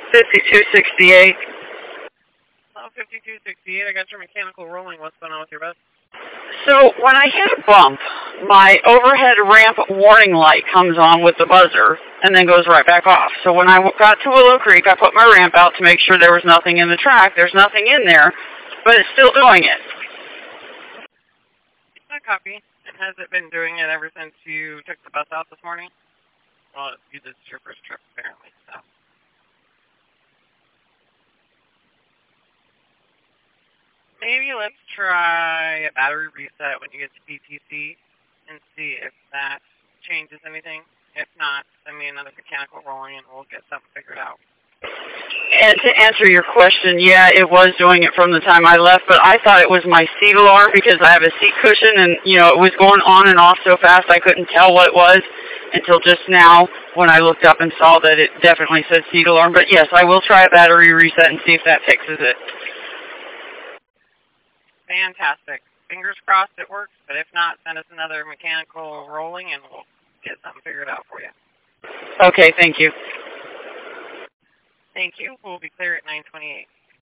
5268. Oh, 5268, I got your mechanical rolling. What's going on with your bus? So when I hit a bump, my overhead ramp warning light comes on with the buzzer and then goes right back off. So when I got to Willow Creek, I put my ramp out to make sure there was nothing in the track. There's nothing in there, but it's still doing it. I copy. Has it been doing it ever since you took the bus out this morning? Well, this is your first trip, apparently, so. Maybe let's try a battery reset when you get to BTC and see if that changes anything. If not, send me another mechanical rolling and we'll get something figured out. And to answer your question, yeah, it was doing it from the time I left, but I thought it was my seat alarm because I have a seat cushion and, you know, it was going on and off so fast I couldn't tell what it was until just now when I looked up and saw that it definitely said seat alarm. But yes, I will try a battery reset and see if that fixes it. Fantastic. Fingers crossed it works, but if not, send us another mechanical rolling and we'll get something figured out for you. Okay, thank you. Thank you. We'll be clear at 9:28.